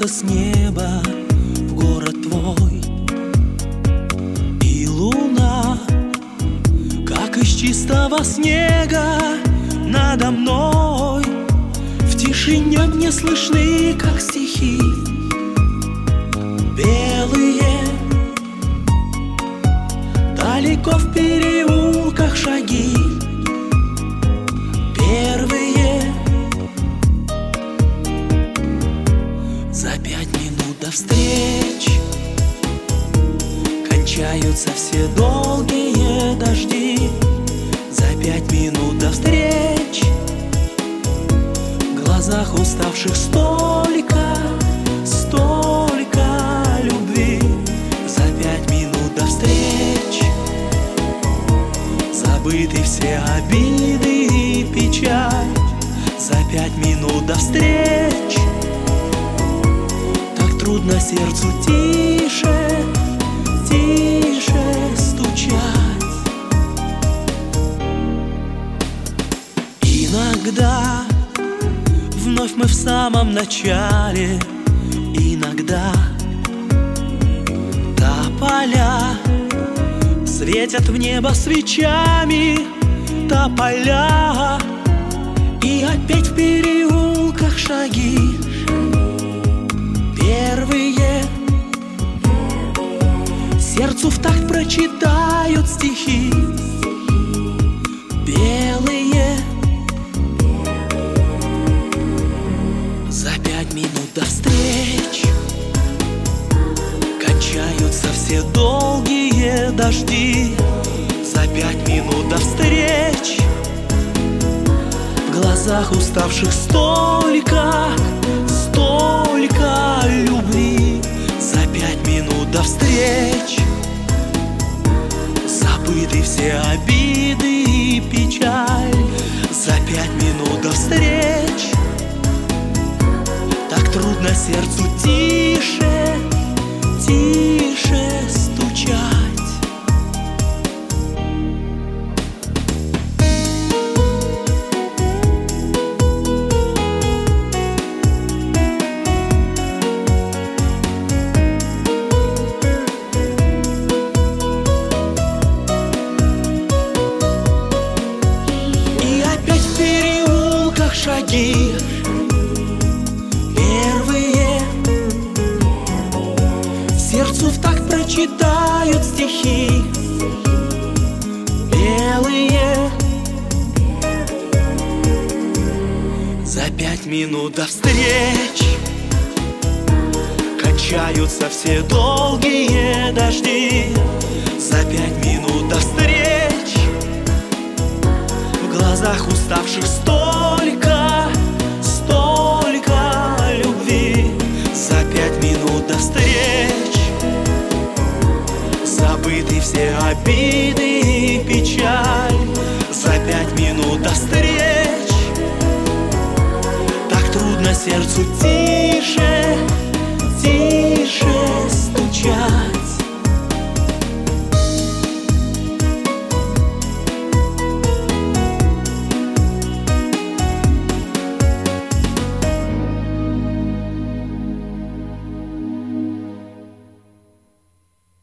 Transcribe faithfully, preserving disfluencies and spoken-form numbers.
спускаются с неба в город твой, и луна, как из чистого снега, надо мной. В тишине мне слышны, как стихи белые. Далеко в переулках шаги первые. За пять минут до встреч кончаются все долгие дожди. За пять минут до встреч в глазах уставших столько, столько любви. За пять минут до встреч забыты все обиды и печаль. За пять минут до встреч так трудно сердцу тише, тише стучать. Иногда вновь мы в самом начале, иногда тополя светят в небо свечами, тополя. И опять в переулках шаги первые. Сердцу в такт прочитают стихи белые. За пять минут до встреч кончаются все долгие дожди. За пять минут до встреч в глазах уставших столько, столько любви. За пять минут до встреч забыты все обиды и печаль. За пять минут до встреч так трудно сердцу тише, тише стучать. И опять в переулках шаги первые. Сердцу в такт прочитают стихи белые. За пять минут до встреч кончаются все долгие дожди. За пять минут до встреч в глазах уставших столько, столько любви. За пять минут до встреч забыты все обиды и печаль. За пять минут до встреч так трудно сердцу тише, тише